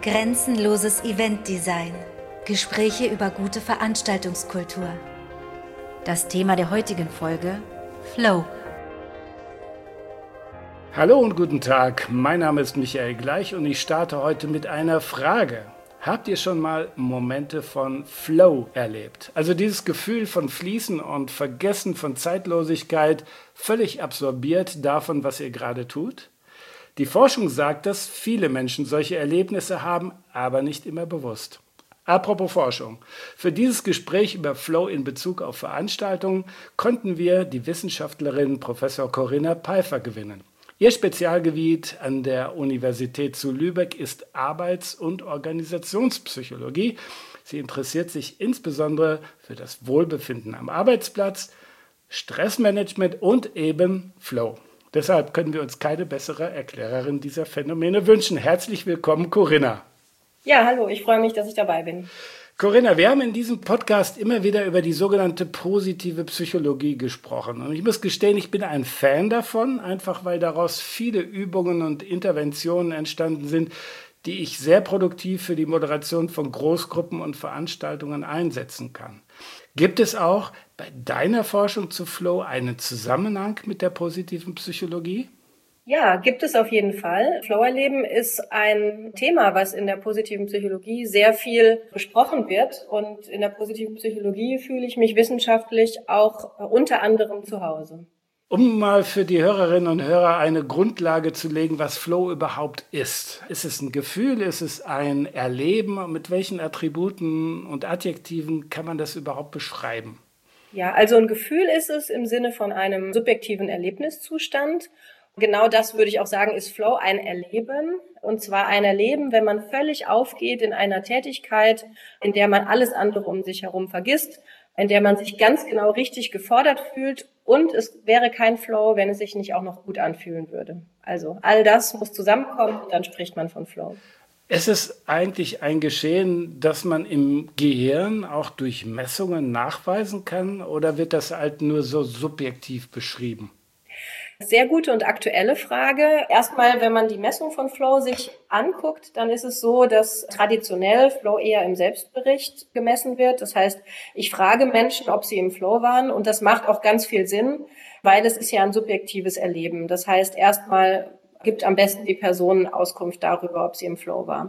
Grenzenloses Eventdesign. Gespräche über gute Veranstaltungskultur. Das Thema der heutigen Folge: Flow. Hallo und guten Tag, mein Name ist Michael Gleich und ich starte heute mit einer Frage. Habt ihr schon mal Momente von Flow erlebt? Also dieses Gefühl von Fließen und Vergessen von Zeitlosigkeit, völlig absorbiert davon, was ihr gerade tut? Die Forschung sagt, dass viele Menschen solche Erlebnisse haben, aber nicht immer bewusst. Apropos Forschung. Für dieses Gespräch über Flow in Bezug auf Veranstaltungen konnten wir die Wissenschaftlerin Professor Corinna Peifer gewinnen. Ihr Spezialgebiet an der Universität zu Lübeck ist Arbeits- und Organisationspsychologie. Sie interessiert sich insbesondere für das Wohlbefinden am Arbeitsplatz, Stressmanagement und eben Flow. Deshalb können wir uns keine bessere Erklärerin dieser Phänomene wünschen. Herzlich willkommen, Corinna. Ja, hallo, ich freue mich, dass ich dabei bin. Corinna, wir haben in diesem Podcast immer wieder über die sogenannte positive Psychologie gesprochen. Und ich muss gestehen, ich bin ein Fan davon, einfach weil daraus viele Übungen und Interventionen entstanden sind, die ich sehr produktiv für die Moderation von Großgruppen und Veranstaltungen einsetzen kann. Gibt es auch bei deiner Forschung zu Flow einen Zusammenhang mit der positiven Psychologie? Ja, gibt es auf jeden Fall. Flow-Erleben ist ein Thema, was in der positiven Psychologie sehr viel besprochen wird. Und in der positiven Psychologie fühle ich mich wissenschaftlich auch unter anderem zu Hause. Um mal für die Hörerinnen und Hörer eine Grundlage zu legen, was Flow überhaupt ist. Ist es ein Gefühl? Ist es ein Erleben? Mit welchen Attributen und Adjektiven kann man das überhaupt beschreiben? Ja, also ein Gefühl ist es im Sinne von einem subjektiven Erlebniszustand. Genau das würde ich auch sagen, ist Flow ein Erleben. Und zwar ein Erleben, wenn man völlig aufgeht in einer Tätigkeit, in der man alles andere um sich herum vergisst, in der man sich ganz genau richtig gefordert fühlt. Und es wäre kein Flow, wenn es sich nicht auch noch gut anfühlen würde. Also all das muss zusammenkommen und dann spricht man von Flow. Es ist eigentlich ein Geschehen, das man im Gehirn auch durch Messungen nachweisen kann, oder wird das halt nur so subjektiv beschrieben? Sehr gute und aktuelle Frage. Erstmal, wenn man die Messung von Flow sich anguckt, dann ist es so, dass traditionell Flow eher im Selbstbericht gemessen wird. Das heißt, ich frage Menschen, ob sie im Flow waren, und das macht auch ganz viel Sinn, weil es ist ja ein subjektives Erleben. Das heißt, erstmal gibt am besten die Person Auskunft darüber, ob sie im Flow war.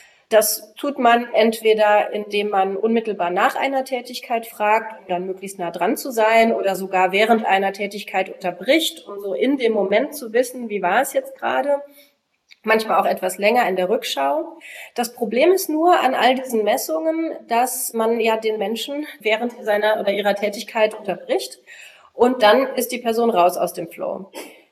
Das tut man entweder, indem man unmittelbar nach einer Tätigkeit fragt, um dann möglichst nah dran zu sein, oder sogar während einer Tätigkeit unterbricht, um so in dem Moment zu wissen, wie war es jetzt gerade. Manchmal auch etwas länger in der Rückschau. Das Problem ist nur an all diesen Messungen, dass man ja den Menschen während seiner oder ihrer Tätigkeit unterbricht und dann ist die Person raus aus dem Flow.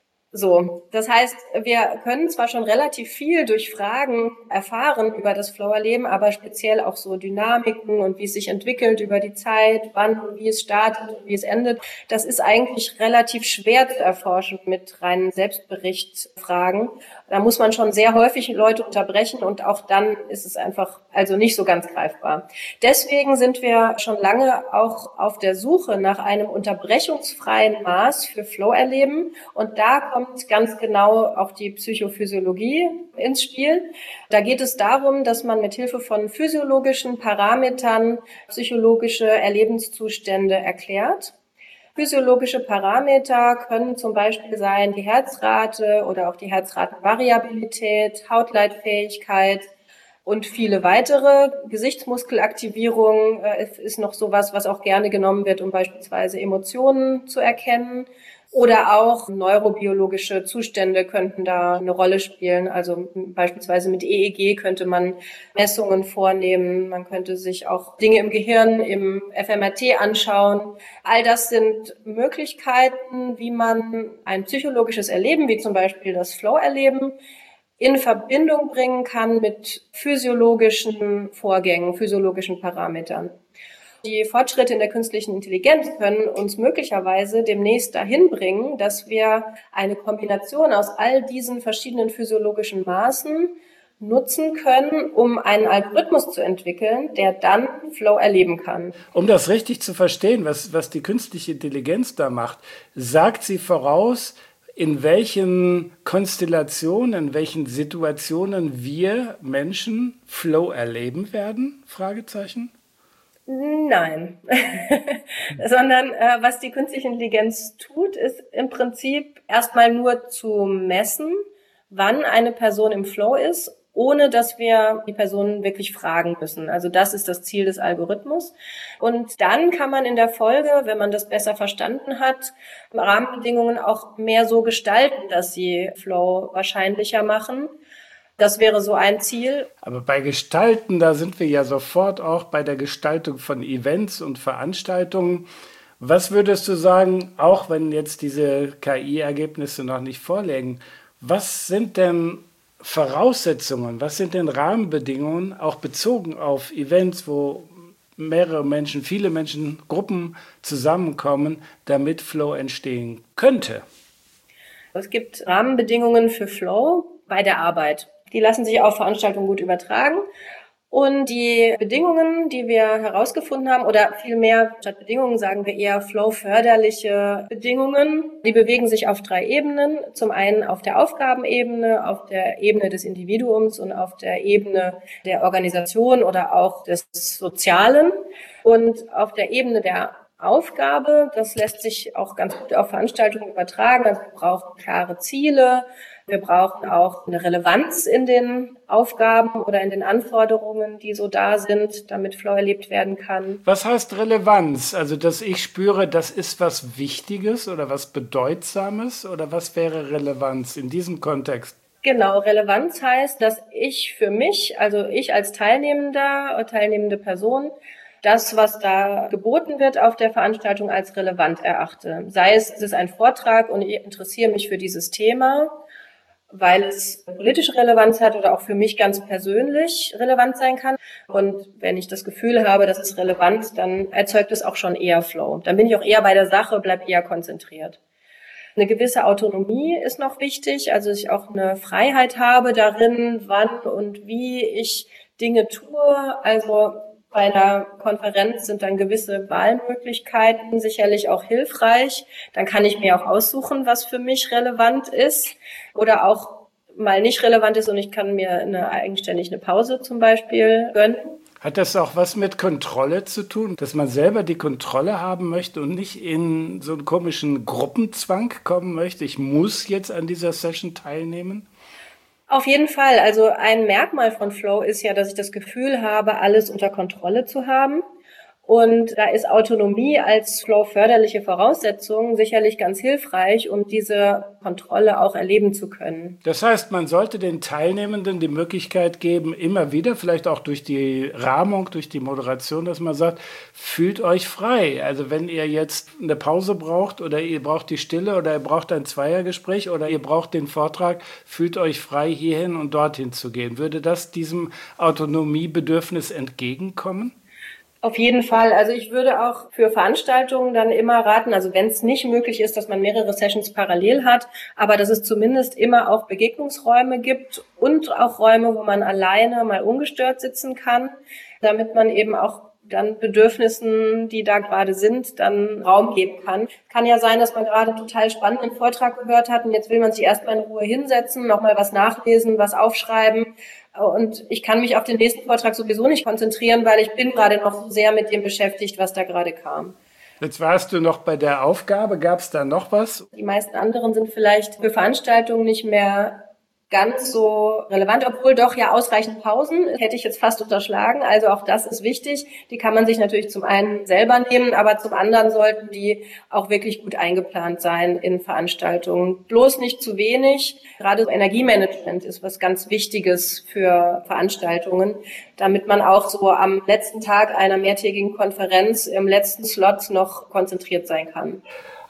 So, das heißt, wir können zwar schon relativ viel durch Fragen erfahren über das Flow-Erleben, aber speziell auch so Dynamiken und wie es sich entwickelt über die Zeit, wann und wie es startet und wie es endet, das ist eigentlich relativ schwer zu erforschen mit reinen Selbstberichtsfragen. Da muss man schon sehr häufig Leute unterbrechen und auch dann ist es einfach also nicht so ganz greifbar. Deswegen sind wir schon lange auch auf der Suche nach einem unterbrechungsfreien Maß für Flow-Erleben, und da kommt ganz genau auch die Psychophysiologie ins Spiel. Da geht es darum, dass man mit Hilfe von physiologischen Parametern psychologische Erlebenszustände erklärt. Physiologische Parameter können zum Beispiel sein die Herzrate oder auch die Herzratenvariabilität, Hautleitfähigkeit und viele weitere. Gesichtsmuskelaktivierung ist noch sowas, was auch gerne genommen wird, um beispielsweise Emotionen zu erkennen. Oder auch neurobiologische Zustände könnten da eine Rolle spielen. Also beispielsweise mit EEG könnte man Messungen vornehmen. Man könnte sich auch Dinge im Gehirn, im fMRT anschauen. All das sind Möglichkeiten, wie man ein psychologisches Erleben, wie zum Beispiel das Flow-Erleben, in Verbindung bringen kann mit physiologischen Vorgängen, physiologischen Parametern. Die Fortschritte in der künstlichen Intelligenz können uns möglicherweise demnächst dahin bringen, dass wir eine Kombination aus all diesen verschiedenen physiologischen Maßen nutzen können, um einen Algorithmus zu entwickeln, der dann Flow erleben kann. Um das richtig zu verstehen, was die künstliche Intelligenz da macht, sagt sie voraus, in welchen Konstellationen, in welchen Situationen wir Menschen Flow erleben werden? Fragezeichen. Nein, sondern was die künstliche Intelligenz tut, ist im Prinzip erstmal nur zu messen, wann eine Person im Flow ist, ohne dass wir die Person wirklich fragen müssen. Also das ist das Ziel des Algorithmus. Und dann kann man in der Folge, wenn man das besser verstanden hat, Rahmenbedingungen auch mehr so gestalten, dass sie Flow wahrscheinlicher machen. Das wäre so ein Ziel. Aber bei Gestalten, da sind wir ja sofort auch bei der Gestaltung von Events und Veranstaltungen. Was würdest du sagen, auch wenn jetzt diese KI-Ergebnisse noch nicht vorliegen, was sind denn Voraussetzungen, was sind denn Rahmenbedingungen, auch bezogen auf Events, wo mehrere Menschen, viele Menschen, Gruppen zusammenkommen, damit Flow entstehen könnte? Es gibt Rahmenbedingungen für Flow bei der Arbeit. Die lassen sich auf Veranstaltungen gut übertragen. Und die Bedingungen, die wir herausgefunden haben, oder vielmehr statt Bedingungen sagen wir eher Flow-förderliche Bedingungen, die bewegen sich auf 3 Ebenen. Zum einen auf der Aufgabenebene, auf der Ebene des Individuums und auf der Ebene der Organisation oder auch des Sozialen. Und auf der Ebene der Aufgabe, das lässt sich auch ganz gut auf Veranstaltungen übertragen. Also wir brauchen klare Ziele. Wir brauchen auch eine Relevanz in den Aufgaben oder in den Anforderungen, die so da sind, damit Flow erlebt werden kann. Was heißt Relevanz? Also, dass ich spüre, das ist was Wichtiges oder was Bedeutsames? Oder was wäre Relevanz in diesem Kontext? Genau, Relevanz heißt, dass ich für mich, also ich als Teilnehmender oder teilnehmende Person, das, was da geboten wird auf der Veranstaltung, als relevant erachte. Sei es ist ein Vortrag und ich interessiere mich für dieses Thema, weil es politische Relevanz hat oder auch für mich ganz persönlich relevant sein kann. Und wenn ich das Gefühl habe, das ist relevant, dann erzeugt es auch schon eher Flow. Dann bin ich auch eher bei der Sache, bleib eher konzentriert. Eine gewisse Autonomie ist noch wichtig, also dass ich auch eine Freiheit habe darin, wann und wie ich Dinge tue. Also bei einer Konferenz sind dann gewisse Wahlmöglichkeiten sicherlich auch hilfreich. Dann kann ich mir auch aussuchen, was für mich relevant ist oder auch mal nicht relevant ist und ich kann mir eigenständig eine Pause zum Beispiel gönnen. Hat das auch was mit Kontrolle zu tun, dass man selber die Kontrolle haben möchte und nicht in so einen komischen Gruppenzwang kommen möchte? Ich muss jetzt an dieser Session teilnehmen? Auf jeden Fall. Also ein Merkmal von Flow ist ja, dass ich das Gefühl habe, alles unter Kontrolle zu haben. Und da ist Autonomie als Flow-förderliche Voraussetzung sicherlich ganz hilfreich, um diese Kontrolle auch erleben zu können. Das heißt, man sollte den Teilnehmenden die Möglichkeit geben, immer wieder, vielleicht auch durch die Rahmung, durch die Moderation, dass man sagt, fühlt euch frei. Also wenn ihr jetzt eine Pause braucht oder ihr braucht die Stille oder ihr braucht ein Zweiergespräch oder ihr braucht den Vortrag, fühlt euch frei, hierhin und dorthin zu gehen. Würde das diesem Autonomiebedürfnis entgegenkommen? Auf jeden Fall. Also ich würde auch für Veranstaltungen dann immer raten, also wenn es nicht möglich ist, dass man mehrere Sessions parallel hat, aber dass es zumindest immer auch Begegnungsräume gibt und auch Räume, wo man alleine mal ungestört sitzen kann, damit man eben auch dann Bedürfnissen, die da gerade sind, dann Raum geben kann. Kann ja sein, dass man gerade einen total spannenden Vortrag gehört hat und jetzt will man sich erstmal in Ruhe hinsetzen, nochmal was nachlesen, was aufschreiben. Und ich kann mich auf den nächsten Vortrag sowieso nicht konzentrieren, weil ich bin gerade noch so sehr mit dem beschäftigt, was da gerade kam. Jetzt warst du noch bei der Aufgabe. Gab es da noch was? Die meisten anderen sind vielleicht für Veranstaltungen nicht mehr ganz so relevant, obwohl doch ja ausreichend Pausen, hätte ich jetzt fast unterschlagen. Also auch das ist wichtig. Die kann man sich natürlich zum einen selber nehmen, aber zum anderen sollten die auch wirklich gut eingeplant sein in Veranstaltungen. Bloß nicht zu wenig. Gerade Energiemanagement ist was ganz Wichtiges für Veranstaltungen, damit man auch so am letzten Tag einer mehrtägigen Konferenz im letzten Slot noch konzentriert sein kann.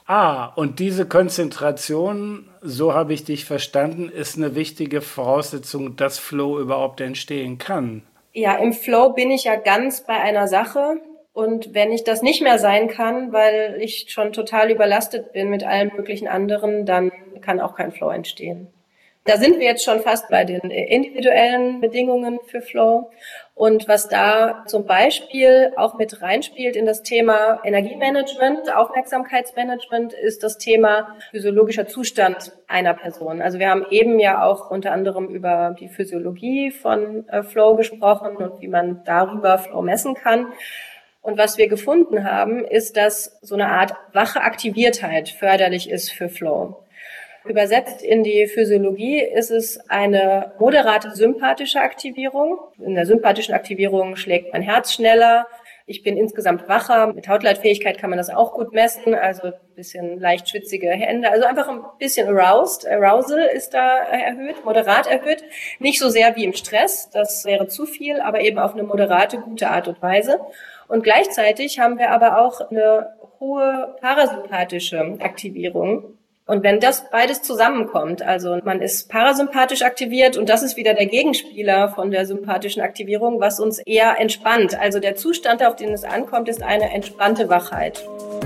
Und diese Konzentration, so habe ich dich verstanden, ist eine wichtige Voraussetzung, dass Flow überhaupt entstehen kann. Ja, im Flow bin ich ja ganz bei einer Sache. Und wenn ich das nicht mehr sein kann, weil ich schon total überlastet bin mit allen möglichen anderen, dann kann auch kein Flow entstehen. Da sind wir jetzt schon fast bei den individuellen Bedingungen für Flow. Und was da zum Beispiel auch mit reinspielt in das Thema Energiemanagement, Aufmerksamkeitsmanagement, ist das Thema physiologischer Zustand einer Person. Also wir haben eben ja auch unter anderem über die Physiologie von Flow gesprochen und wie man darüber Flow messen kann. Und was wir gefunden haben, ist, dass so eine Art wache Aktiviertheit förderlich ist für Flow. Übersetzt in die Physiologie ist es eine moderate sympathische Aktivierung. In der sympathischen Aktivierung schlägt mein Herz schneller. Ich bin insgesamt wacher. Mit Hautleitfähigkeit kann man das auch gut messen. Also ein bisschen leicht schwitzige Hände. Also einfach ein bisschen aroused. Arousal ist da erhöht, moderat erhöht. Nicht so sehr wie im Stress. Das wäre zu viel, aber eben auf eine moderate, gute Art und Weise. Und gleichzeitig haben wir aber auch eine hohe parasympathische Aktivierung. Und wenn das beides zusammenkommt, also man ist parasympathisch aktiviert und das ist wieder der Gegenspieler von der sympathischen Aktivierung, was uns eher entspannt. Also der Zustand, auf den es ankommt, ist eine entspannte Wachheit.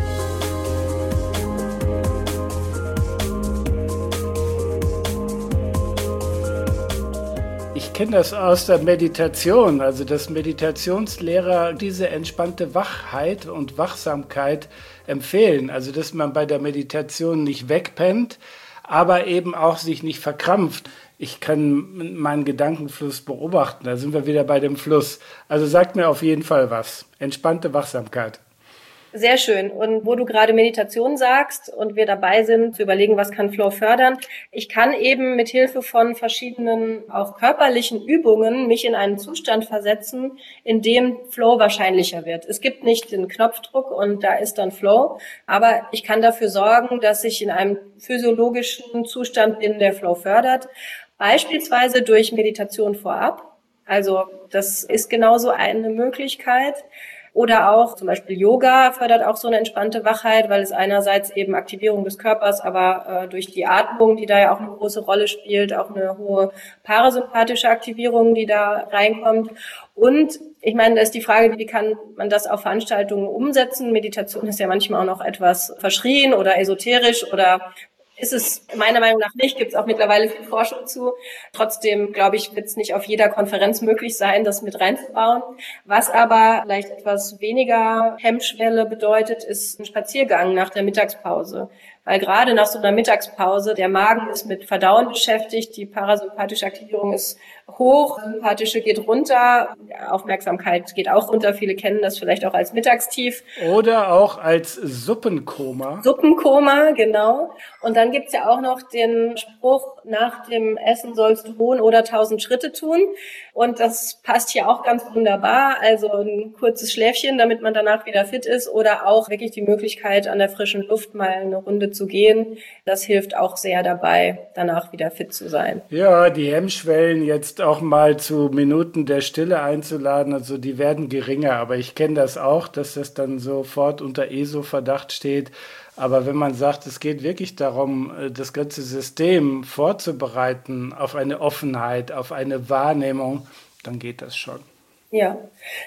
Ich kenne das aus der Meditation, also dass Meditationslehrer diese entspannte Wachheit und Wachsamkeit empfehlen. Also dass man bei der Meditation nicht wegpennt, aber eben auch sich nicht verkrampft. Ich kann meinen Gedankenfluss beobachten, da sind wir wieder bei dem Fluss. Also sagt mir auf jeden Fall was. Entspannte Wachsamkeit. Sehr schön. Und wo du gerade Meditation sagst und wir dabei sind, zu überlegen, was kann Flow fördern. Ich kann eben mit Hilfe von verschiedenen auch körperlichen Übungen mich in einen Zustand versetzen, in dem Flow wahrscheinlicher wird. Es gibt nicht den Knopfdruck und da ist dann Flow, aber ich kann dafür sorgen, dass ich in einem physiologischen Zustand bin, der Flow fördert. Beispielsweise durch Meditation vorab. Also das ist genauso eine Möglichkeit. Oder auch zum Beispiel Yoga fördert auch so eine entspannte Wachheit, weil es einerseits eben Aktivierung des Körpers, aber durch die Atmung, die da ja auch eine große Rolle spielt, auch eine hohe parasympathische Aktivierung, die da reinkommt. Und ich meine, da ist die Frage, wie kann man das auf Veranstaltungen umsetzen? Meditation ist ja manchmal auch noch etwas verschrien oder esoterisch oder ist es meiner Meinung nach nicht, gibt es auch mittlerweile viel Forschung zu. Trotzdem, glaube ich, wird es nicht auf jeder Konferenz möglich sein, das mit reinzubauen. Was aber vielleicht etwas weniger Hemmschwelle bedeutet, ist ein Spaziergang nach der Mittagspause. Weil gerade nach so einer Mittagspause, der Magen ist mit Verdauen beschäftigt, die parasympathische Aktivierung ist hoch, sympathische geht runter, Aufmerksamkeit geht auch runter. Viele kennen das vielleicht auch als Mittagstief. Oder auch als Suppenkoma. Suppenkoma, genau. Und dann gibt's ja auch noch den Spruch, nach dem Essen sollst du ruhen oder 1000 Schritte tun. Und das passt hier auch ganz wunderbar. Also ein kurzes Schläfchen, damit man danach wieder fit ist. Oder auch wirklich die Möglichkeit, an der frischen Luft mal eine Runde zu gehen. Das hilft auch sehr dabei, danach wieder fit zu sein. Ja, die Hemmschwellen jetzt auch mal zu Minuten der Stille einzuladen, also die werden geringer. Aber ich kenne das auch, dass das dann sofort unter ESO-Verdacht steht. Aber wenn man sagt, es geht wirklich darum, das ganze System vorzubereiten auf eine Offenheit, auf eine Wahrnehmung, dann geht das schon. Ja.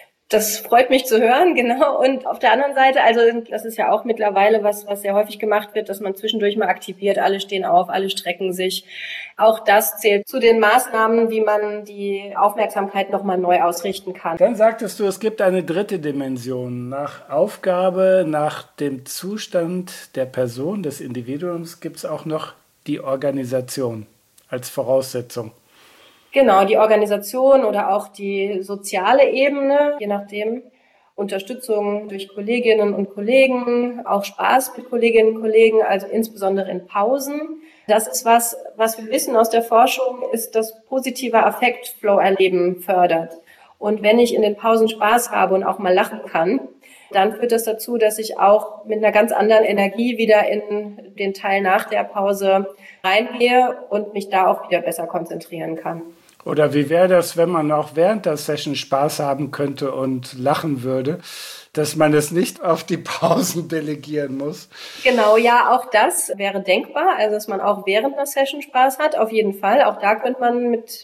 Das freut mich zu hören, genau. Und auf der anderen Seite, also das ist ja auch mittlerweile was sehr häufig gemacht wird, dass man zwischendurch mal aktiviert, alle stehen auf, alle strecken sich. Auch das zählt zu den Maßnahmen, wie man die Aufmerksamkeit nochmal neu ausrichten kann. Dann sagtest du, es gibt eine dritte Dimension. Nach Aufgabe, nach dem Zustand der Person, des Individuums, gibt es auch noch die Organisation als Voraussetzung. Genau, die Organisation oder auch die soziale Ebene, je nachdem, Unterstützung durch Kolleginnen und Kollegen, auch Spaß mit Kolleginnen und Kollegen, also insbesondere in Pausen. Das ist was wir wissen aus der Forschung, ist, dass positiver Affekt Flow-Erleben fördert. Und wenn ich in den Pausen Spaß habe und auch mal lachen kann, dann führt das dazu, dass ich auch mit einer ganz anderen Energie wieder in den Teil nach der Pause reingehe und mich da auch wieder besser konzentrieren kann. Oder wie wäre das, wenn man auch während der Session Spaß haben könnte und lachen würde, dass man es nicht auf die Pausen delegieren muss? Genau, ja, auch das wäre denkbar, also dass man auch während der Session Spaß hat, auf jeden Fall. Auch da könnte man mit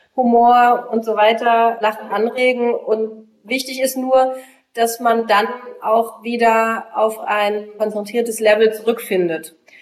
Humor und so weiter Lachen anregen. Und wichtig ist nur, dass man dann auch wieder auf ein konzentriertes Level zurückfindet.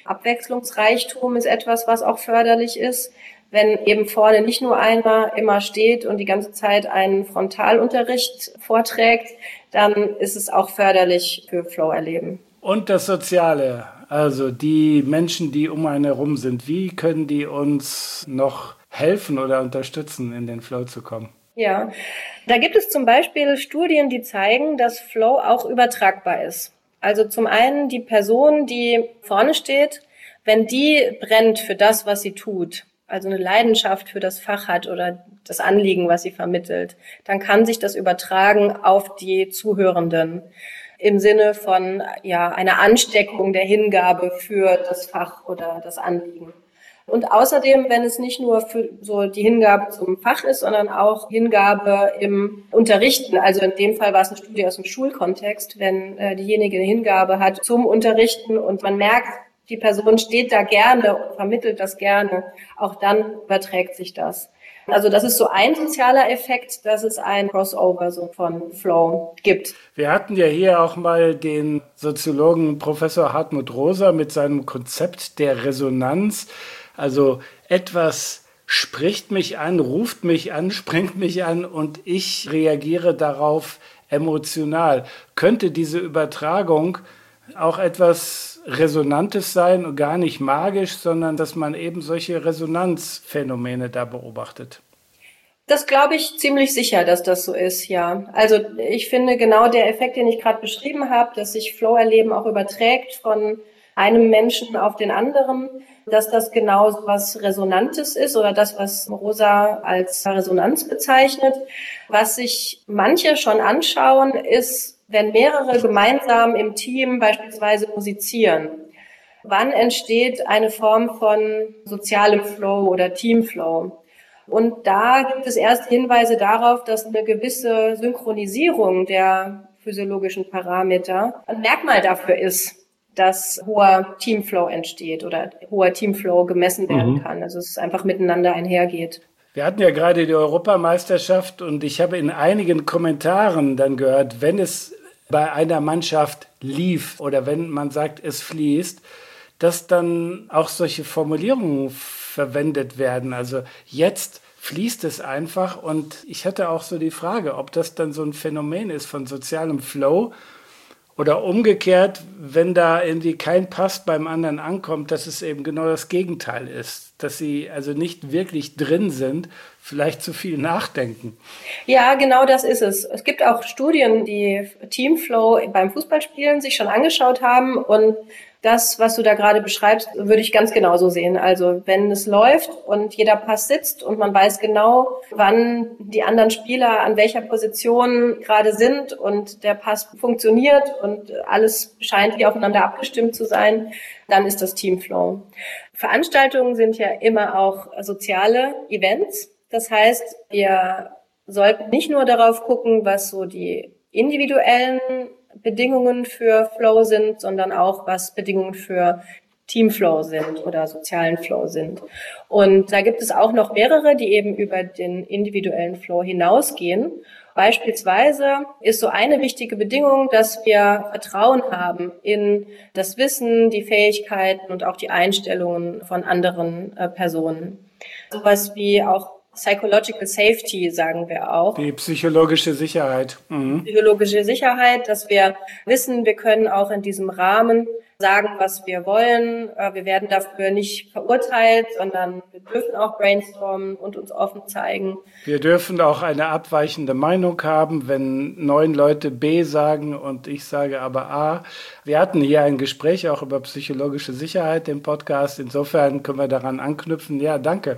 Abwechslungsreichtum ist etwas, was auch förderlich ist. Wenn eben vorne nicht nur einer immer steht und die ganze Zeit einen Frontalunterricht vorträgt, dann ist es auch förderlich für Flow-Erleben. Und das Soziale, also die Menschen, die um einen herum sind, wie können die uns noch helfen oder unterstützen, in den Flow zu kommen? Ja, da gibt es zum Beispiel Studien, die zeigen, dass Flow auch übertragbar ist. Also zum einen die Person, die vorne steht, wenn die brennt für das, was sie tut, also eine Leidenschaft für das Fach hat oder das Anliegen, was sie vermittelt, dann kann sich das übertragen auf die Zuhörenden im Sinne von einer Ansteckung der Hingabe für das Fach oder das Anliegen. Und außerdem, wenn es nicht nur für so die Hingabe zum Fach ist, sondern auch Hingabe im Unterrichten, also in dem Fall war es eine Studie aus dem Schulkontext, wenn diejenige eine Hingabe hat zum Unterrichten und man merkt, die Person steht da gerne und vermittelt das gerne, auch dann überträgt sich das. Also das ist so ein sozialer Effekt, dass es ein Crossover so von Flow gibt. Wir hatten ja hier auch mal den Soziologen Professor Hartmut Rosa mit seinem Konzept der Resonanz. Also etwas spricht mich an, ruft mich an, springt mich an und ich reagiere darauf emotional. Könnte diese Übertragung auch etwas Resonantes sein und gar nicht magisch, sondern dass man eben solche Resonanzphänomene da beobachtet? Das glaube ich ziemlich sicher, dass das so ist, ja. Also ich finde genau der Effekt, den ich gerade beschrieben habe, dass sich Flow-Erleben auch überträgt von einem Menschen auf den anderen, dass das genau so was Resonantes ist oder das, was Rosa als Resonanz bezeichnet. Was sich manche schon anschauen, ist, wenn mehrere gemeinsam im Team beispielsweise musizieren. Wann entsteht eine Form von sozialem Flow oder Teamflow? Und da gibt es erst Hinweise darauf, dass eine gewisse Synchronisierung der physiologischen Parameter ein Merkmal dafür ist, dass hoher Teamflow entsteht oder hoher Teamflow gemessen werden kann. Also es einfach miteinander einhergeht. Wir hatten ja gerade die Europameisterschaft und ich habe in einigen Kommentaren dann gehört, wenn es bei einer Mannschaft lief oder wenn man sagt, es fließt, dass dann auch solche Formulierungen verwendet werden. Also jetzt fließt es einfach und ich hatte auch so die Frage, ob das dann so ein Phänomen ist von sozialem Flow oder umgekehrt, wenn da irgendwie kein Pass beim anderen ankommt, dass es eben genau das Gegenteil ist, dass sie also nicht wirklich drin sind, vielleicht zu viel nachdenken. Ja, genau das ist es. Es gibt auch Studien, die Teamflow beim Fußballspielen sich schon angeschaut haben und das, was du da gerade beschreibst, würde ich ganz genauso sehen. Also wenn es läuft und jeder Pass sitzt und man weiß genau, wann die anderen Spieler an welcher Position gerade sind und der Pass funktioniert und alles scheint wie aufeinander abgestimmt zu sein, dann ist das Teamflow. Veranstaltungen sind ja immer auch soziale Events. Das heißt, wir sollten nicht nur darauf gucken, was so die individuellen Bedingungen für Flow sind, sondern auch, was Bedingungen für Teamflow sind oder sozialen Flow sind. Und da gibt es auch noch mehrere, die eben über den individuellen Flow hinausgehen. Beispielsweise ist so eine wichtige Bedingung, dass wir Vertrauen haben in das Wissen, die Fähigkeiten und auch die Einstellungen von anderen Personen. Sowas wie auch Psychological Safety, sagen wir auch. Die psychologische Sicherheit. Psychologische Sicherheit, dass wir wissen, wir können auch in diesem Rahmen sagen, was wir wollen. Wir werden dafür nicht verurteilt, sondern wir dürfen auch brainstormen und uns offen zeigen. Wir dürfen auch eine abweichende Meinung haben, wenn 9 Leute B sagen und ich sage aber A. Wir hatten hier ein Gespräch auch über psychologische Sicherheit im Podcast. Insofern können wir daran anknüpfen. Ja, danke.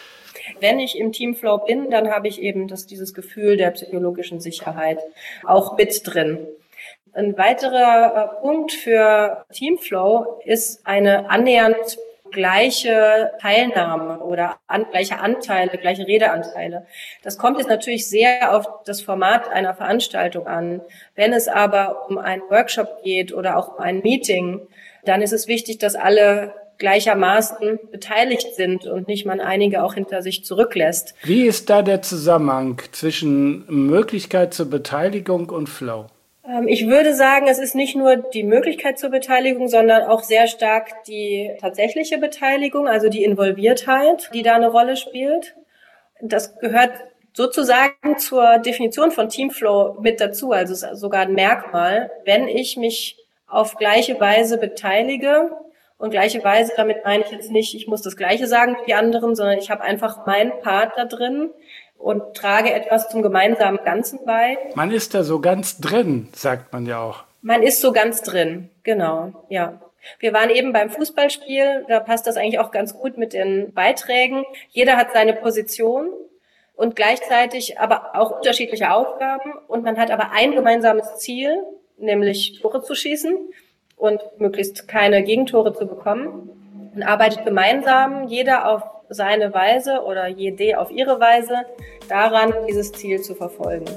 Wenn ich im Teamflow bin, dann habe ich eben dieses Gefühl der psychologischen Sicherheit auch mit drin. Ein weiterer Punkt für Teamflow ist eine annähernd gleiche Teilnahme oder gleiche Anteile, gleiche Redeanteile. Das kommt jetzt natürlich sehr auf das Format einer Veranstaltung an. Wenn es aber um einen Workshop geht oder auch um ein Meeting, dann ist es wichtig, dass alle gleichermaßen beteiligt sind und nicht man einige auch hinter sich zurücklässt. Wie ist da der Zusammenhang zwischen Möglichkeit zur Beteiligung und Flow? Ich würde sagen, es ist nicht nur die Möglichkeit zur Beteiligung, sondern auch sehr stark die tatsächliche Beteiligung, also die Involviertheit, die da eine Rolle spielt. Das gehört sozusagen zur Definition von Teamflow mit dazu, also es ist sogar ein Merkmal, wenn ich mich auf gleiche Weise beteilige. Und gleiche Weise, damit meine ich jetzt nicht, ich muss das Gleiche sagen wie die anderen, sondern ich habe einfach meinen Part da drin und trage etwas zum gemeinsamen Ganzen bei. Man ist da so ganz drin, sagt man ja auch. Man ist so ganz drin, genau, ja. Wir waren eben beim Fußballspiel, da passt das eigentlich auch ganz gut mit den Beiträgen. Jeder hat seine Position und gleichzeitig aber auch unterschiedliche Aufgaben. Und man hat aber ein gemeinsames Ziel, nämlich Tore zu schießen und möglichst keine Gegentore zu bekommen. Und arbeitet gemeinsam, jeder auf seine Weise oder jede auf ihre Weise, daran, dieses Ziel zu verfolgen.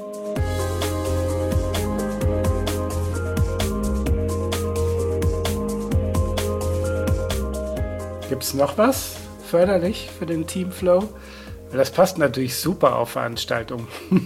Gibt es noch was förderlich für den Teamflow? Das passt natürlich super auf Veranstaltungen.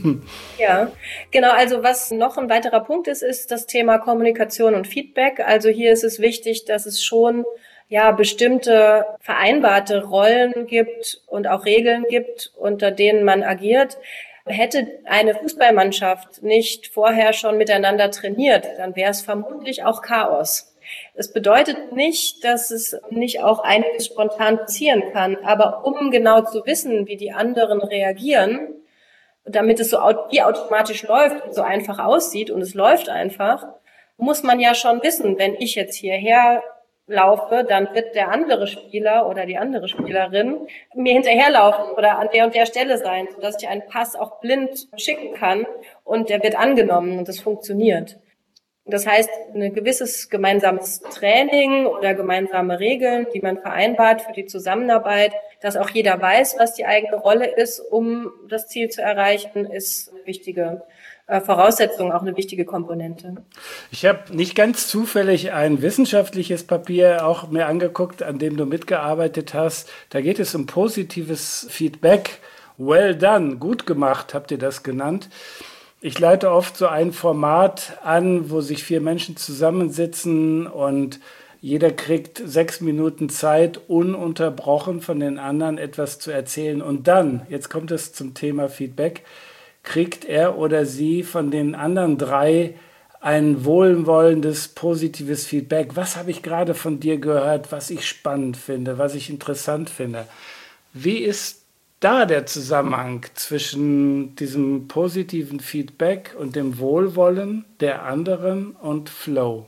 Ja, genau. Also was noch ein weiterer Punkt ist, ist das Thema Kommunikation und Feedback. Also hier ist es wichtig, dass es schon bestimmte vereinbarte Rollen gibt und auch Regeln gibt, unter denen man agiert. Hätte eine Fußballmannschaft nicht vorher schon miteinander trainiert, dann wäre es vermutlich auch Chaos. Es bedeutet nicht, dass es nicht auch einiges spontan passieren kann, aber um genau zu wissen, wie die anderen reagieren, damit es so wie automatisch läuft und so einfach aussieht und es läuft einfach, muss man ja schon wissen, wenn ich jetzt hierher laufe, dann wird der andere Spieler oder die andere Spielerin mir hinterherlaufen oder an der und der Stelle sein, sodass ich einen Pass auch blind schicken kann und der wird angenommen und es funktioniert. Das heißt, ein gewisses gemeinsames Training oder gemeinsame Regeln, die man vereinbart für die Zusammenarbeit, dass auch jeder weiß, was die eigene Rolle ist, um das Ziel zu erreichen, ist eine wichtige Voraussetzung, auch eine wichtige Komponente. Ich habe nicht ganz zufällig ein wissenschaftliches Papier auch mir angeguckt, an dem du mitgearbeitet hast. Da geht es um positives Feedback. Well done, gut gemacht, habt ihr das genannt. Ich leite oft so ein Format an, wo sich 4 Menschen zusammensitzen und jeder kriegt 6 Minuten Zeit, ununterbrochen von den anderen etwas zu erzählen. Und dann, jetzt kommt es zum Thema Feedback, kriegt er oder sie von den anderen 3 ein wohlwollendes, positives Feedback. Was habe ich gerade von dir gehört, was ich spannend finde, was ich interessant finde? Wie ist da der Zusammenhang zwischen diesem positiven Feedback und dem Wohlwollen der anderen und Flow?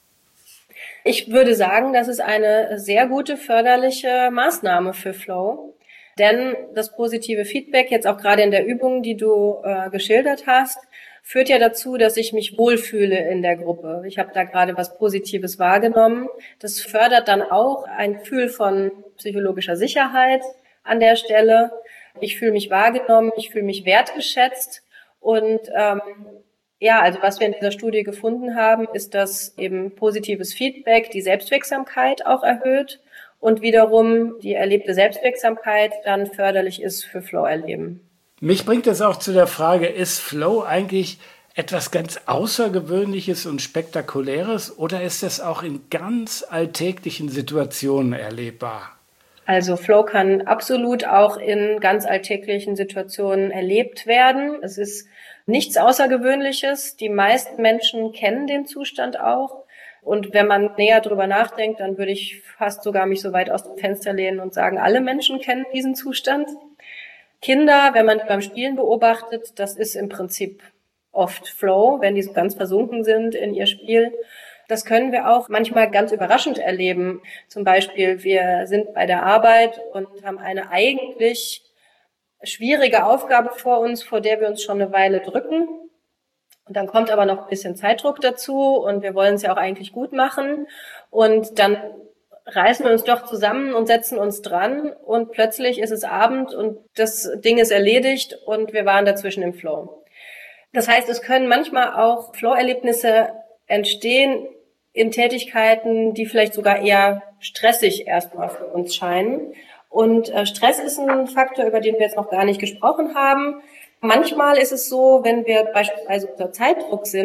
Ich würde sagen, das ist eine sehr gute förderliche Maßnahme für Flow. Denn das positive Feedback, jetzt auch gerade in der Übung, die du geschildert hast, führt ja dazu, dass ich mich wohlfühle in der Gruppe. Ich habe da gerade was Positives wahrgenommen. Das fördert dann auch ein Gefühl von psychologischer Sicherheit an der Stelle. Ich fühle mich wahrgenommen, ich fühle mich wertgeschätzt. Und also was wir in dieser Studie gefunden haben, ist, dass eben positives Feedback die Selbstwirksamkeit auch erhöht und wiederum die erlebte Selbstwirksamkeit dann förderlich ist für Flow-Erleben. Mich bringt das auch zu der Frage, ist Flow eigentlich etwas ganz Außergewöhnliches und Spektakuläres oder ist es auch in ganz alltäglichen Situationen erlebbar? Also Flow kann absolut auch in ganz alltäglichen Situationen erlebt werden. Es ist nichts Außergewöhnliches. Die meisten Menschen kennen den Zustand auch. Und wenn man näher drüber nachdenkt, dann würde ich fast sogar mich so weit aus dem Fenster lehnen und sagen, alle Menschen kennen diesen Zustand. Kinder, wenn man die beim Spielen beobachtet, das ist im Prinzip oft Flow, wenn die so ganz versunken sind in ihr Spiel. Das können wir auch manchmal ganz überraschend erleben. Zum Beispiel, wir sind bei der Arbeit und haben eine eigentlich schwierige Aufgabe vor uns, vor der wir uns schon eine Weile drücken. Und dann kommt aber noch ein bisschen Zeitdruck dazu und wir wollen es ja auch eigentlich gut machen. Und dann reißen wir uns doch zusammen und setzen uns dran und plötzlich ist es Abend und das Ding ist erledigt und wir waren dazwischen im Flow. Das heißt, es können manchmal auch Flow-Erlebnisse entstehen in Tätigkeiten, die vielleicht sogar eher stressig erstmal für uns scheinen. Und Stress ist ein Faktor, über den wir jetzt noch gar nicht gesprochen haben. Manchmal ist es so, wenn wir beispielsweise unter Zeitdruck sind,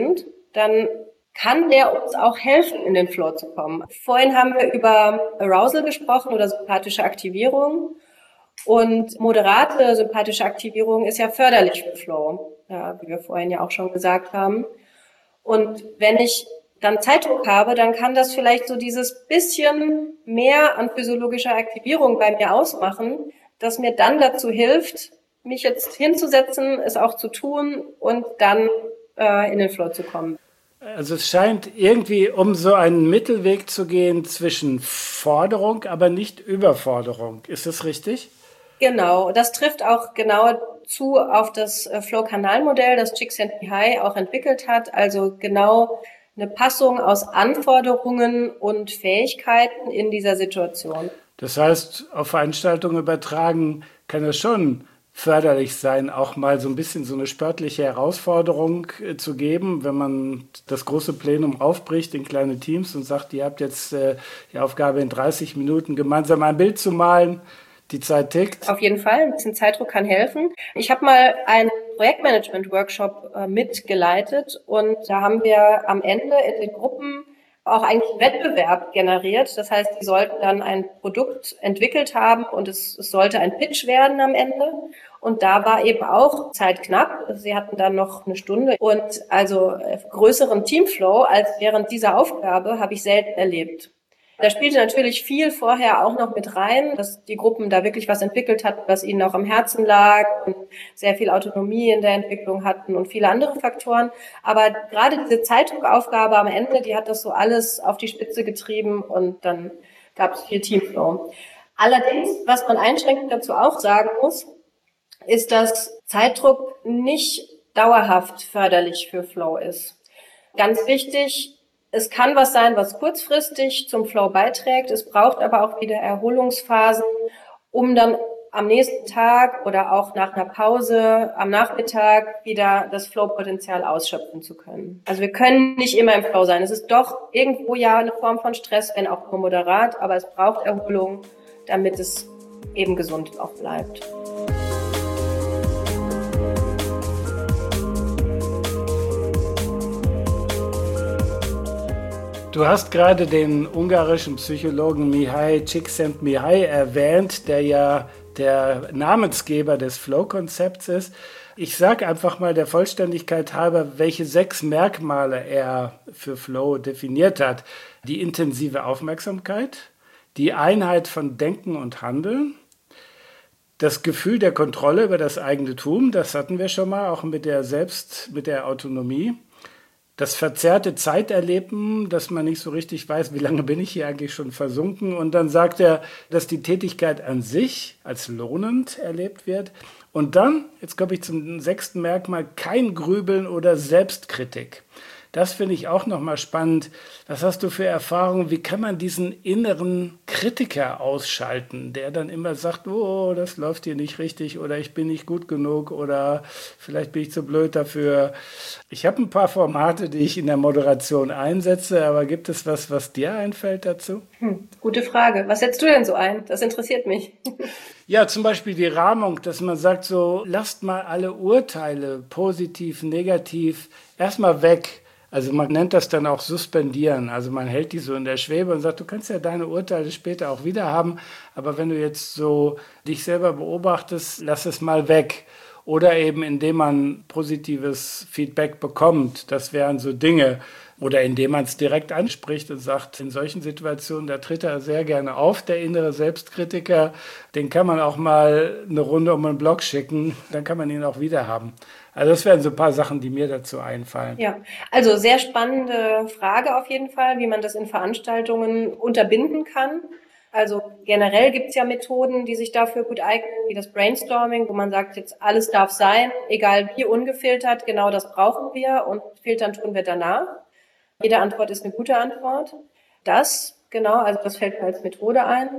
dann kann der uns auch helfen, in den Flow zu kommen. Vorhin haben wir über Arousal gesprochen oder sympathische Aktivierung. Und moderate sympathische Aktivierung ist ja förderlich für Flow, ja, wie wir vorhin ja auch schon gesagt haben. Und wenn ich dann Zeitdruck habe, dann kann das vielleicht so dieses bisschen mehr an physiologischer Aktivierung bei mir ausmachen, das mir dann dazu hilft, mich jetzt hinzusetzen, es auch zu tun und dann in den Flow zu kommen. Also es scheint irgendwie um so einen Mittelweg zu gehen zwischen Forderung, aber nicht Überforderung. Ist das richtig? Genau, das trifft auch genau zu auf das Flow-Kanal-Modell, das Csikszentmihalyi auch entwickelt hat. Also genau eine Passung aus Anforderungen und Fähigkeiten in dieser Situation. Das heißt, auf Veranstaltungen übertragen kann es schon förderlich sein, auch mal so ein bisschen so eine sportliche Herausforderung zu geben, wenn man das große Plenum aufbricht in kleine Teams und sagt, ihr habt jetzt die Aufgabe, in 30 Minuten gemeinsam ein Bild zu malen. Die Zeit tickt. Auf jeden Fall, ein bisschen Zeitdruck kann helfen. Ich habe mal einen Projektmanagement-Workshop mitgeleitet und da haben wir am Ende in den Gruppen auch eigentlich einen Wettbewerb generiert. Das heißt, die sollten dann ein Produkt entwickelt haben und es sollte ein Pitch werden am Ende. Und da war eben auch Zeit knapp. Sie hatten dann noch eine Stunde. Und also größeren Teamflow als während dieser Aufgabe habe ich selten erlebt. Da spielte natürlich viel vorher auch noch mit rein, dass die Gruppen da wirklich was entwickelt hatten, was ihnen auch am Herzen lag und sehr viel Autonomie in der Entwicklung hatten und viele andere Faktoren. Aber gerade diese Zeitdruckaufgabe am Ende, die hat das so alles auf die Spitze getrieben und dann gab es viel Teamflow. Allerdings, was man einschränkend dazu auch sagen muss, ist, dass Zeitdruck nicht dauerhaft förderlich für Flow ist. Ganz wichtig, es kann was sein, was kurzfristig zum Flow beiträgt. Es braucht aber auch wieder Erholungsphasen, um dann am nächsten Tag oder auch nach einer Pause am Nachmittag wieder das Flow-Potenzial ausschöpfen zu können. Also wir können nicht immer im Flow sein. Es ist doch irgendwo ja eine Form von Stress, wenn auch nur moderat, aber es braucht Erholung, damit es eben gesund auch bleibt. Du hast gerade den ungarischen Psychologen Mihaly Csikszentmihalyi erwähnt, der ja der Namensgeber des Flow-Konzepts ist. Ich sage einfach mal der Vollständigkeit halber, welche 6 Merkmale er für Flow definiert hat. Die intensive Aufmerksamkeit, die Einheit von Denken und Handeln, das Gefühl der Kontrolle über das eigene Tun, das hatten wir schon mal, auch mit der Autonomie. Das verzerrte Zeiterleben, dass man nicht so richtig weiß, wie lange bin ich hier eigentlich schon versunken. Und dann sagt er, dass die Tätigkeit an sich als lohnend erlebt wird. Und dann, jetzt komme ich zum 6. Merkmal, kein Grübeln oder Selbstkritik. Das finde ich auch nochmal spannend. Was hast du für Erfahrungen? Wie kann man diesen inneren Kritiker ausschalten, der dann immer sagt, oh, das läuft hier nicht richtig oder ich bin nicht gut genug oder vielleicht bin ich zu blöd dafür. Ich habe ein paar Formate, die ich in der Moderation einsetze, aber gibt es was dir einfällt dazu? Gute Frage. Was setzt du denn so ein? Das interessiert mich. Ja, zum Beispiel die Rahmung, dass man sagt so, lasst mal alle Urteile, positiv, negativ, erstmal weg. Also man nennt das dann auch suspendieren. Also man hält die so in der Schwebe und sagt, du kannst ja deine Urteile später auch wieder haben, aber wenn du jetzt so dich selber beobachtest, lass es mal weg. Oder eben indem man positives Feedback bekommt. Das wären so Dinge. Oder indem man es direkt anspricht und sagt, in solchen Situationen, da tritt er sehr gerne auf, der innere Selbstkritiker. Den kann man auch mal eine Runde um den Block schicken, dann kann man ihn auch wieder haben. Also das wären so ein paar Sachen, die mir dazu einfallen. Ja, also sehr spannende Frage auf jeden Fall, wie man das in Veranstaltungen unterbinden kann. Also generell gibt's ja Methoden, die sich dafür gut eignen, wie das Brainstorming, wo man sagt, jetzt alles darf sein, egal wie, ungefiltert, genau das brauchen wir und filtern tun wir danach. Jede Antwort ist eine gute Antwort. Das fällt mir als Methode ein.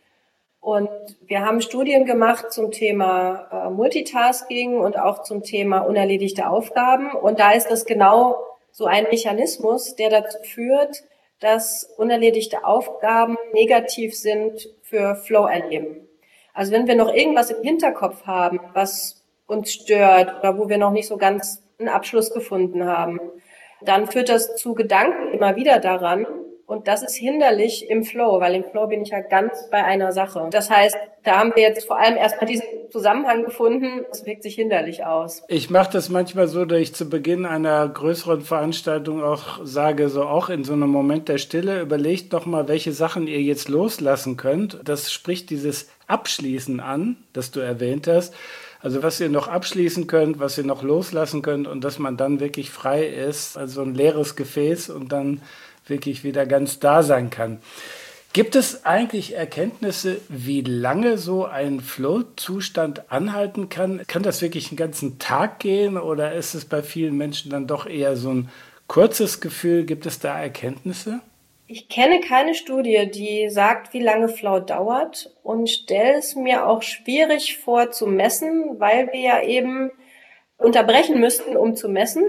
Und wir haben Studien gemacht zum Thema Multitasking und auch zum Thema unerledigte Aufgaben. Und da ist das genau so ein Mechanismus, der dazu führt, dass unerledigte Aufgaben negativ sind für Flow-Erleben. Also wenn wir noch irgendwas im Hinterkopf haben, was uns stört oder wo wir noch nicht so ganz einen Abschluss gefunden haben, dann führt das zu Gedanken immer wieder daran. Und das ist hinderlich im Flow, weil im Flow bin ich ja ganz bei einer Sache. Das heißt, da haben wir jetzt vor allem erstmal diesen Zusammenhang gefunden. Es wirkt sich hinderlich aus. Ich mache das manchmal so, dass ich zu Beginn einer größeren Veranstaltung auch sage, so auch in so einem Moment der Stille, überlegt doch mal, welche Sachen ihr jetzt loslassen könnt. Das spricht dieses Abschließen an, das du erwähnt hast. Also was ihr noch abschließen könnt, was ihr noch loslassen könnt und dass man dann wirklich frei ist, also ein leeres Gefäß und dann wirklich wieder ganz da sein kann. Gibt es eigentlich Erkenntnisse, wie lange so ein Flow-Zustand anhalten kann? Kann das wirklich einen ganzen Tag gehen oder ist es bei vielen Menschen dann doch eher so ein kurzes Gefühl? Gibt es da Erkenntnisse? Ich kenne keine Studie, die sagt, wie lange Flow dauert und stelle es mir auch schwierig vor zu messen, weil wir ja eben unterbrechen müssten, um zu messen,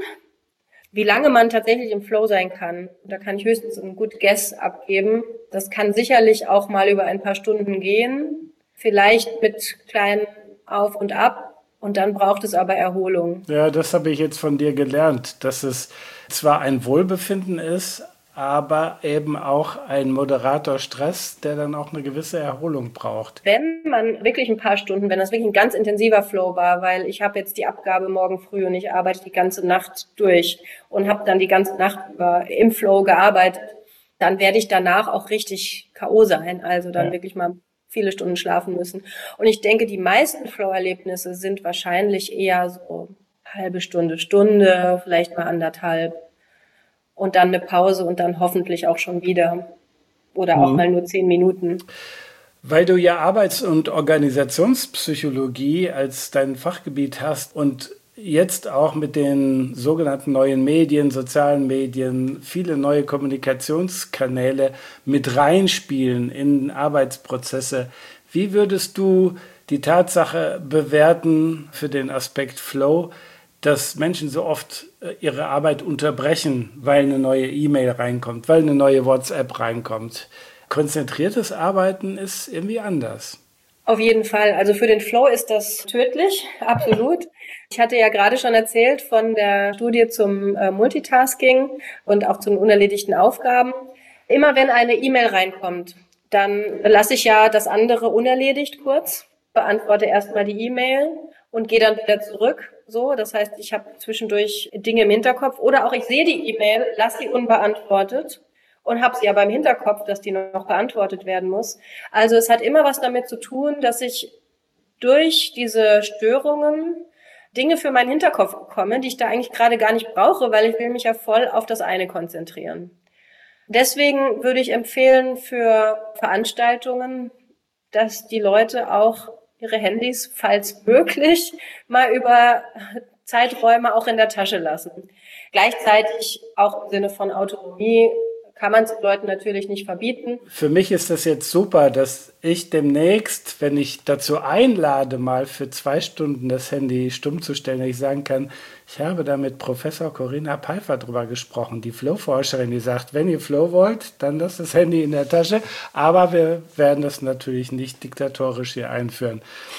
wie lange man tatsächlich im Flow sein kann. Da kann ich höchstens einen Good Guess abgeben. Das kann sicherlich auch mal über ein paar Stunden gehen, vielleicht mit kleinen Auf und Ab und dann braucht es aber Erholung. Ja, das habe ich jetzt von dir gelernt, dass es zwar ein Wohlbefinden ist, aber eben auch ein moderater Stress, der dann auch eine gewisse Erholung braucht. Wenn man wirklich ein paar Stunden, wenn das wirklich ein ganz intensiver Flow war, weil ich habe jetzt die Abgabe morgen früh und ich arbeite die ganze Nacht durch und habe dann die ganze Nacht über im Flow gearbeitet, dann werde ich danach auch richtig K.O. sein, also dann wirklich mal viele Stunden schlafen müssen. Und ich denke, die meisten Flow-Erlebnisse sind wahrscheinlich eher so halbe Stunde, Stunde, vielleicht mal anderthalb. Und dann eine Pause und dann hoffentlich auch schon wieder. Oder auch mal nur 10 Minuten. Weil du ja Arbeits- und Organisationspsychologie als dein Fachgebiet hast und jetzt auch mit den sogenannten neuen Medien, sozialen Medien, viele neue Kommunikationskanäle mit reinspielen in Arbeitsprozesse. Wie würdest du die Tatsache bewerten für den Aspekt Flow, dass Menschen so oft ihre Arbeit unterbrechen, weil eine neue E-Mail reinkommt, weil eine neue WhatsApp reinkommt? Konzentriertes Arbeiten ist irgendwie anders. Auf jeden Fall. Also für den Flow ist das tödlich, absolut. Ich hatte ja gerade schon erzählt von der Studie zum Multitasking und auch zu den unerledigten Aufgaben. Immer wenn eine E-Mail reinkommt, dann lasse ich ja das andere unerledigt kurz, beantworte erstmal die E-Mail und gehe dann wieder zurück. So, das heißt, ich habe zwischendurch Dinge im Hinterkopf oder auch ich sehe die E-Mail, lasse sie unbeantwortet und habe sie aber im Hinterkopf, dass die noch beantwortet werden muss. Also es hat immer was damit zu tun, dass ich durch diese Störungen Dinge für meinen Hinterkopf bekomme, die ich da eigentlich gerade gar nicht brauche, weil ich will mich ja voll auf das eine konzentrieren. Deswegen würde ich empfehlen für Veranstaltungen, dass die Leute auch ihre Handys, falls möglich, mal über Zeiträume auch in der Tasche lassen. Gleichzeitig auch im Sinne von Autonomie kann man es den Leuten natürlich nicht verbieten. Für mich ist das jetzt super, dass ich demnächst, wenn ich dazu einlade, mal für 2 Stunden das Handy stumm zu stellen, dass ich sagen kann, ich habe da mit Professor Corinna Peifer drüber gesprochen, die Flow-Forscherin, die sagt, wenn ihr Flow wollt, dann lasst das Handy in der Tasche, aber wir werden das natürlich nicht diktatorisch hier einführen.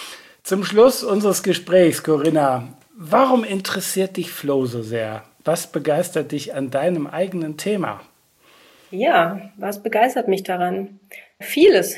Zum Schluss unseres Gesprächs, Corinna, warum interessiert dich Flow so sehr? Was begeistert dich an deinem eigenen Thema? Ja, was begeistert mich daran? Vieles.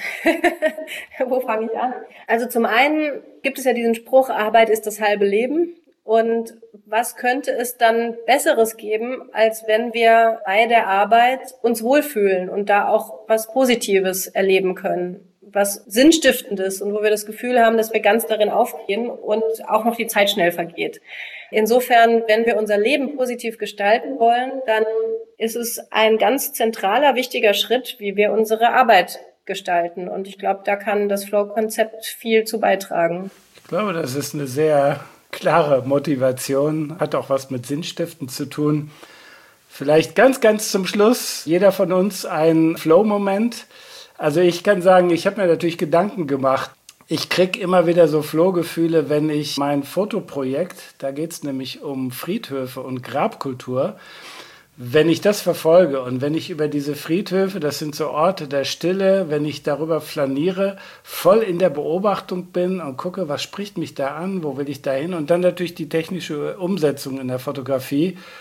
Wo fange ich an? Also zum einen gibt es ja diesen Spruch, Arbeit ist das halbe Leben. Und was könnte es dann Besseres geben, als wenn wir bei der Arbeit uns wohlfühlen und da auch was Positives erleben können, was Sinnstiftendes und wo wir das Gefühl haben, dass wir ganz darin aufgehen und auch noch die Zeit schnell vergeht. Insofern, wenn wir unser Leben positiv gestalten wollen, dann ist es ein ganz zentraler, wichtiger Schritt, wie wir unsere Arbeit gestalten. Und ich glaube, da kann das Flow-Konzept viel zu beitragen. Ich glaube, das ist eine sehr klare Motivation, hat auch was mit Sinnstiften zu tun. Vielleicht ganz zum Schluss, jeder von uns ein Flow-Moment. Also ich kann sagen, ich habe mir natürlich Gedanken gemacht. Ich kriege immer wieder so Flow-Gefühle, wenn ich mein Fotoprojekt, da geht es nämlich um Friedhöfe und Grabkultur, wenn ich das verfolge und wenn ich über diese Friedhöfe, das sind so Orte der Stille, wenn ich darüber flaniere, voll in der Beobachtung bin und gucke, was spricht mich da an, wo will ich da hin und dann natürlich die technische Umsetzung in der Fotografie.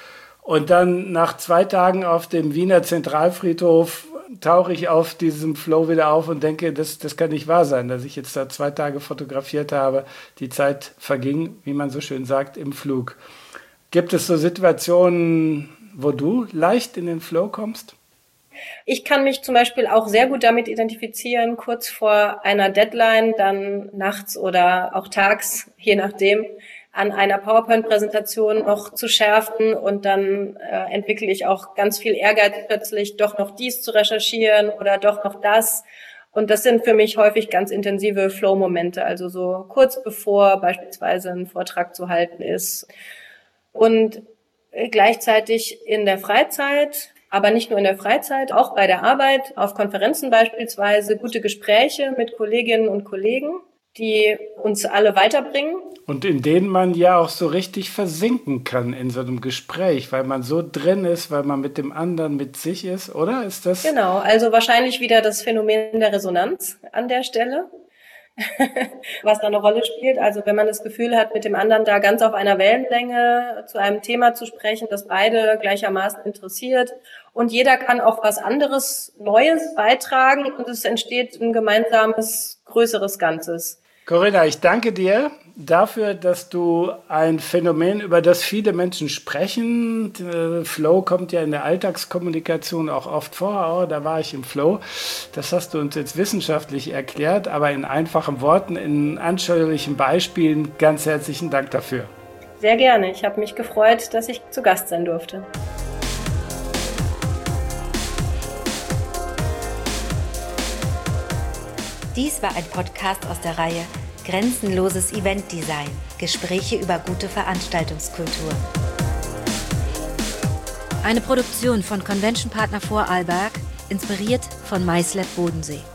Und dann nach 2 Tagen auf dem Wiener Zentralfriedhof tauche ich auf diesem Flow wieder auf und denke, das kann nicht wahr sein, dass ich jetzt da 2 Tage fotografiert habe. Die Zeit verging, wie man so schön sagt, im Flug. Gibt es so Situationen, wo du leicht in den Flow kommst? Ich kann mich zum Beispiel auch sehr gut damit identifizieren, kurz vor einer Deadline dann nachts oder auch tags, je nachdem, an einer PowerPoint-Präsentation noch zu schärfen und dann entwickle ich auch ganz viel Ehrgeiz plötzlich, doch noch dies zu recherchieren oder doch noch das. Und das sind für mich häufig ganz intensive Flow-Momente, also so kurz bevor beispielsweise ein Vortrag zu halten ist. Und gleichzeitig in der Freizeit, aber nicht nur in der Freizeit, auch bei der Arbeit, auf Konferenzen beispielsweise, gute Gespräche mit Kolleginnen und Kollegen, die uns alle weiterbringen. Und in denen man ja auch so richtig versinken kann in so einem Gespräch, weil man so drin ist, weil man mit dem anderen mit sich ist, oder? Ist das? Genau, also wahrscheinlich wieder das Phänomen der Resonanz an der Stelle, was da eine Rolle spielt. Also wenn man das Gefühl hat, mit dem anderen da ganz auf einer Wellenlänge zu einem Thema zu sprechen, das beide gleichermaßen interessiert und jeder kann auch was anderes, Neues beitragen und es entsteht ein gemeinsames, größeres Ganzes. Corinna, ich danke dir dafür, dass du ein Phänomen, über das viele Menschen sprechen, Flow kommt ja in der Alltagskommunikation auch oft vor, oh, da war ich im Flow, das hast du uns jetzt wissenschaftlich erklärt, aber in einfachen Worten, in anschaulichen Beispielen, ganz herzlichen Dank dafür. Sehr gerne, ich habe mich gefreut, dass ich zu Gast sein durfte. Dies war ein Podcast aus der Reihe Grenzenloses Eventdesign. Gespräche über gute Veranstaltungskultur. Eine Produktion von Convention Partner Vorarlberg, inspiriert von MySlab Bodensee.